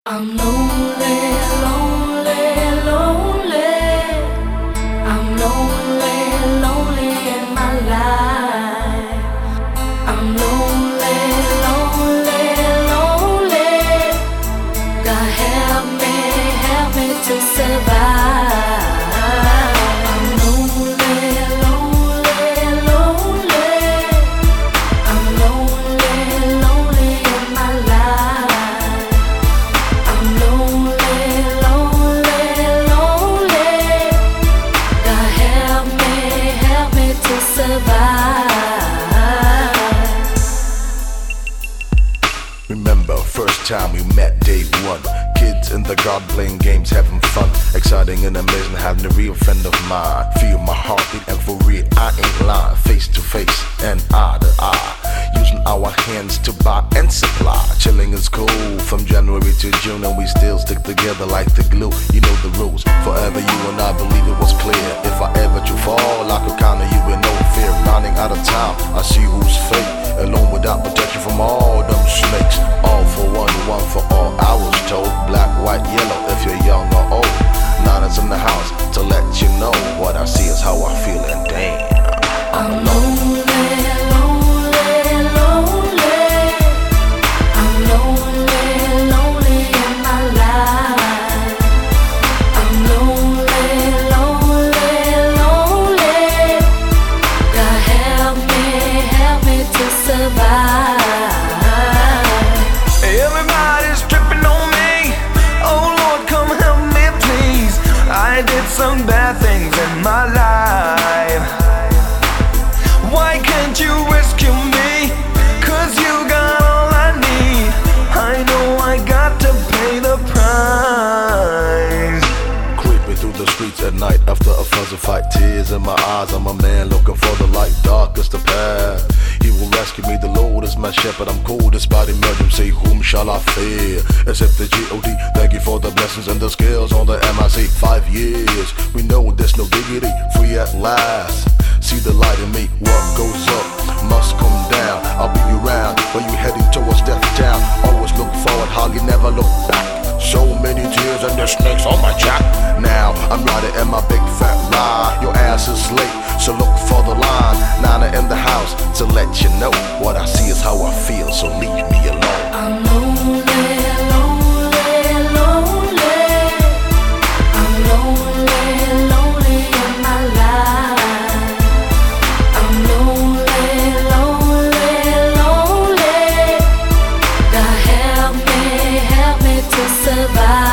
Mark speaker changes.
Speaker 1: I'm lonely, lonely, lonely. I'm lonely, lonely in my life. I'm lonely, lonely, lonely. God help me to survive. I'm lonely, lonely, lonely. I'm lonely, lonely in my life. I'm lonely, lonely, lonely. God help me to survive.
Speaker 2: Remember, first time we met, day one. Kids in the garden playing games, having fun. Exciting and amazing, having a real friend of mine. Feel my heartbeat and for real, I ain't lying. Face to face and eye to eye. Using our hands to buy and supply. Chilling is cool from January to June, and we still stick together like the glue. You know the rules. Forever you and I believe it was clear. If I ever do fall, I could count on you with no fear. Running out of time, I see who's fake. Alone without protection from all them snakes. All for one, one for all. I was told black, white, yellow. If you're young or old, Nana's in the house to let you know what I see is how I feel, and damn,
Speaker 1: I'm lonely, lonely, lonely. I'm lonely, lonely in my life. I'm lonely, lonely, lonely. God help me to survive.
Speaker 3: Everybody's tripping on me. Oh Lord, come help me please. I did some bad things in my life. Why can't you rescue me? 'Cause you got all I need. I know I got to pay the price.
Speaker 2: creeping through the streets at night after a fuzzy fight. Tears in my eyes, I'm a man looking for the light. Dark is the path, he will rescue me. The Lord is my shepherd, I'm cool despite emergency. Whom shall I fear except the G.O.D.? Thank you for the blessings and the skills on the MIC. 5 years, we know there's no diggity. Free at last, see the light in me. What goes up must come down. I'll be around when you heading towards death town. Always look forward, hardly never look back. So many tears and the snakes on my jack. Now I'm riding in my big fat ride. Your ass is late, so look for the line. Nana in the house to let you know what I see is how I feel, so leave me alone.
Speaker 1: I'm lonely, lonely, lonely. I'm lonely, lonely in my life. I'm lonely, lonely, lonely. God help me to survive.